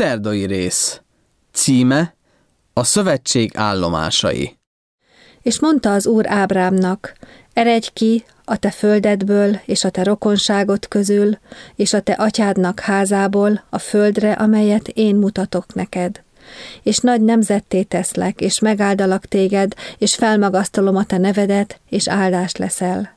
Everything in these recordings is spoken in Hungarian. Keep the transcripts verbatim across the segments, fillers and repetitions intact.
Szerdai rész. Címe: A szövetség állomásai. És mondta az Úr Ábrámnak: eredj ki a te földedből és a te rokonságod közül, és a te atyádnak házából a földre, amelyet én mutatok neked. És nagy nemzetté teszlek, és megáldalak téged, és felmagasztalom a te nevedet, és áldás leszel.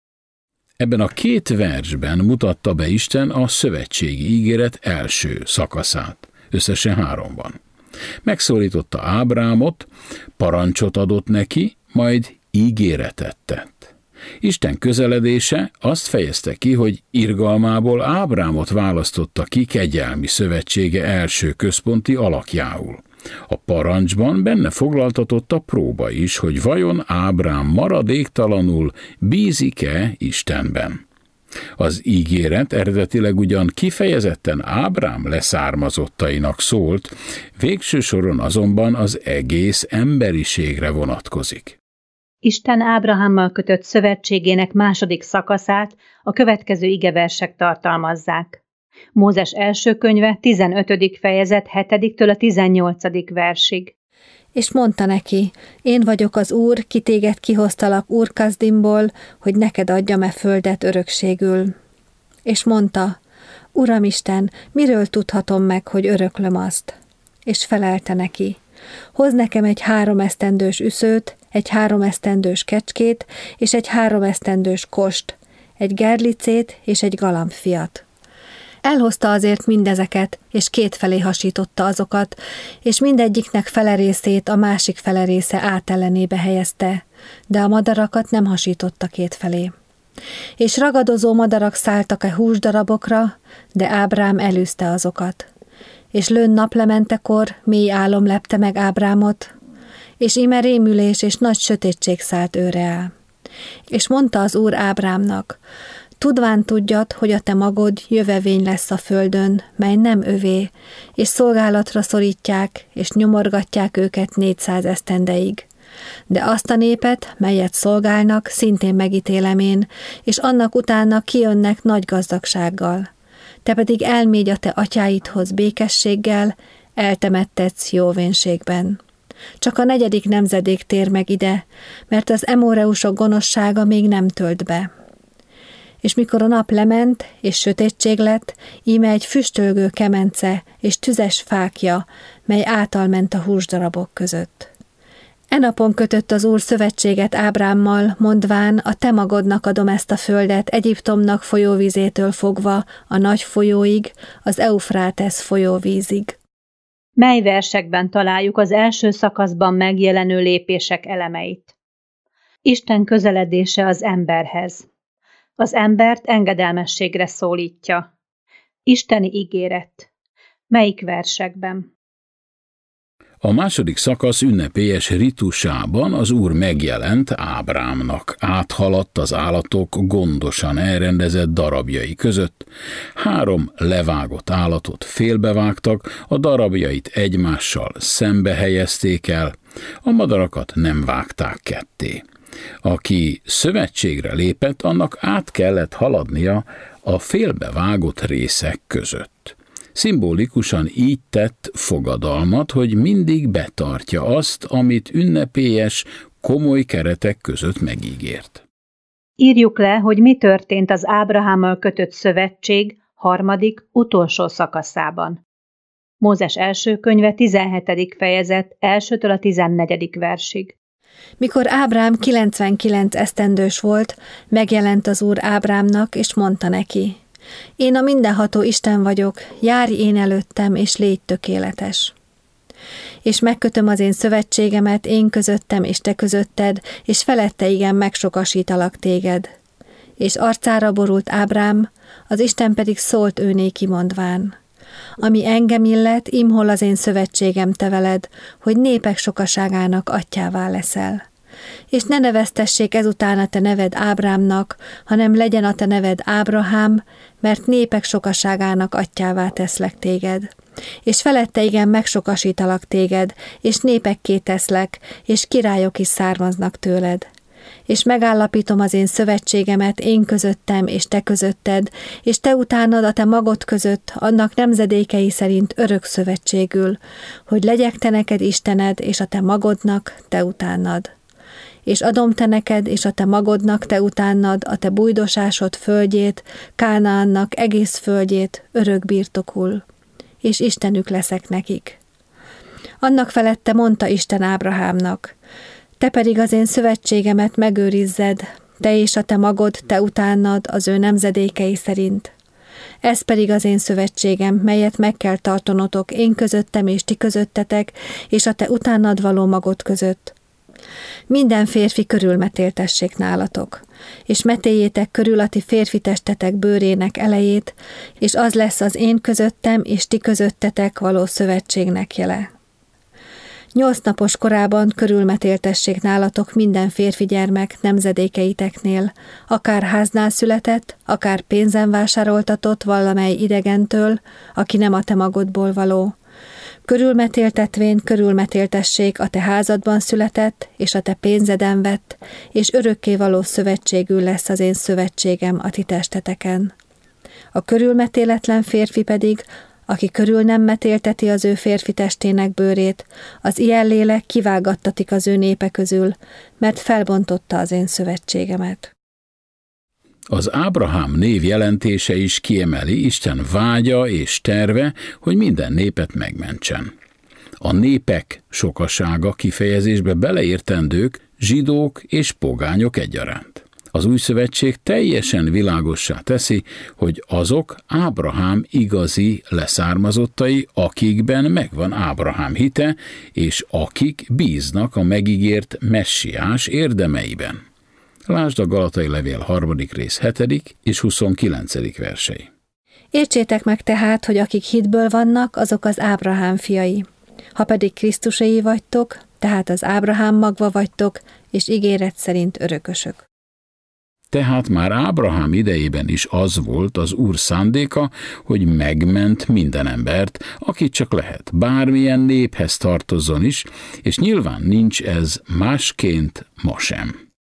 Ebben a két versben mutatta be Isten a szövetségi ígéret első szakaszát, összesen háromban. Megszólította Ábrámot, parancsot adott neki, majd ígéretet tett. Isten közeledése azt fejezte ki, hogy irgalmából Ábrámot választotta ki kegyelmi szövetsége első központi alakjául. A parancsban benne foglaltatott a próba is, hogy vajon Ábrám maradéktalanul bízik-e Istenben. Az ígéret eredetileg ugyan kifejezetten Ábrám leszármazottainak szólt, végső soron azonban az egész emberiségre vonatkozik. Isten Ábrahámmal kötött szövetségének második szakaszát a következő igeversek tartalmazzák. Mózes első könyve, tizenötödik fejezet, hetediktől a tizennyolcadik versig. És mondta neki: én vagyok az Úr, ki téged kihoztalak Úr-Kaszdimból, hogy neked adjam-e földet örökségül. És mondta: Uram Isten, miről tudhatom meg, hogy öröklöm azt? És felelte neki: hoz nekem egy három esztendős üszőt, egy három esztendős kecskét, és egy három esztendős kost, egy gerlicét és egy galambfiat. Elhozta azért mindezeket, és kétfelé hasította azokat, és mindegyiknek fele részét a másik fele része átellenébe helyezte, de a madarakat nem hasította kétfelé. És ragadozó madarak szálltak a húsdarabokra, de Ábrám elűzte azokat. És lőn naplementekor mély álom lepte meg Ábrámot, és íme rémülés és nagy sötétség szállt őre el. És mondta az Úr Ábrámnak: tudván tudjad, hogy a te magod jövevény lesz a földön, mely nem övé, és szolgálatra szorítják, és nyomorgatják őket négyszáz esztendeig. De azt a népet, melyet szolgálnak, szintén megítélem én, és annak utána kijönnek nagy gazdagsággal. Te pedig elmégy a te atyáidhoz békességgel, eltemettetsz jóvénségben. Csak a negyedik nemzedék tér meg ide, mert az emóreusok gonoszsága még nem tölt be. És mikor a nap lement, és sötétség lett, íme egy füstölgő kemence és tüzes fákja, mely átalment a húsdarabok között. E napon kötött az Úr szövetséget Ábrámmal, mondván: a te magodnak adom ezt a földet Egyiptomnak folyóvízétől fogva a nagy folyóig, az Eufrátesz folyóvízig. Mely versekben találjuk az első szakaszban megjelenő lépések elemeit? Isten közeledése az emberhez. Az embert engedelmességre szólítja. Isteni ígéret. Melyik versekben? A második szakasz ünnepélyes ritusában az Úr megjelent Ábrámnak, áthaladt az állatok gondosan elrendezett darabjai között. Három levágott állatot félbevágtak, a darabjait egymással szembe helyezték el, a madarakat nem vágták ketté. Aki szövetségre lépett, annak át kellett haladnia a félbevágott részek között. Szimbolikusan így tett fogadalmat, hogy mindig betartja azt, amit ünnepélyes, komoly keretek között megígért. Írjuk le, hogy mi történt az Ábrahámmal kötött szövetség harmadik, utolsó szakaszában. Mózes első könyve, tizenhetedik fejezet, elsőtől a tizennegyedik versig. Mikor Ábrám kilencvenkilenc esztendős volt, megjelent az Úr Ábrámnak, és mondta neki: én a mindenható Isten vagyok, járj én előttem, és légy tökéletes. És megkötöm az én szövetségemet én közöttem és te közötted, és felette igen megsokasítalak téged. És arcára borult Ábrám, az Isten pedig szólt ő néki mondván: ami engem illet, imhol az én szövetségem te veled, hogy népek sokaságának atyjává leszel. És ne neveztessék ezután a te neved Ábrámnak, hanem legyen a te neved Ábrahám, mert népek sokaságának atyjává teszlek téged. És felette igen megsokasítalak téged, és népekké teszlek, és királyok is származnak tőled. És megállapítom az én szövetségemet én közöttem és te közötted, és te utánad a te magod között, annak nemzedékei szerint örök szövetségül, hogy legyek te neked Istened, és a te magodnak te utánad. És adom te neked, és a te magodnak te utánad a te bújdosásod földjét, Kánaánnak egész földjét örök birtokul, és Istenük leszek nekik. Annak felette mondta Isten Ábrahámnak: te pedig az én szövetségemet megőrizzed, te és a te magod, te utánad az ő nemzedékei szerint. Ez pedig az én szövetségem, melyet meg kell tartanotok én közöttem és ti közöttetek, és a te utánad való magod között. Minden férfi körülmetéltessék nálatok, és metéljétek körül a ti férfi testetek bőrének elejét, és az lesz az én közöttem és ti közöttetek való szövetségnek jele. Nyolc napos korában körülmetéltessék nálatok minden férfi gyermek nemzedékeiteknél, akár háznál született, akár pénzen vásároltatott valamely idegentől, aki nem a te magodból való. Körülmetéltetvén körülmetéltessék a te házadban született, és a te pénzeden vett, és örökké való szövetségül lesz az én szövetségem a ti testeteken. A körülmetéletlen férfi pedig, aki körül nem metélteti az ő férfi testének bőrét, az ilyen lélek kivágattatik az ő népe közül, mert felbontotta az én szövetségemet. Az Ábrahám név jelentése is kiemeli Isten vágya és terve, hogy minden népet megmentsen. A népek sokasága kifejezésbe beleértendők zsidók és pogányok egyaránt. Az új szövetség teljesen világossá teszi, hogy azok Ábrahám igazi leszármazottai, akikben megvan Ábrahám hite, és akik bíznak a megígért messiás érdemeiben. Lásd a Galatai levél harmadik rész hetedik és huszonkilencedik versei. Értsétek meg tehát, hogy akik hitből vannak, azok az Ábrahám fiai. Ha pedig Krisztuséi vagytok, tehát az Ábrahám magva vagytok, és ígéret szerint örökösök. Tehát már Ábrahám idejében is az volt az Úr szándéka, hogy megment minden embert, akit csak lehet, bármilyen néphez tartozzon is, és nyilván nincs ez másként ma sem.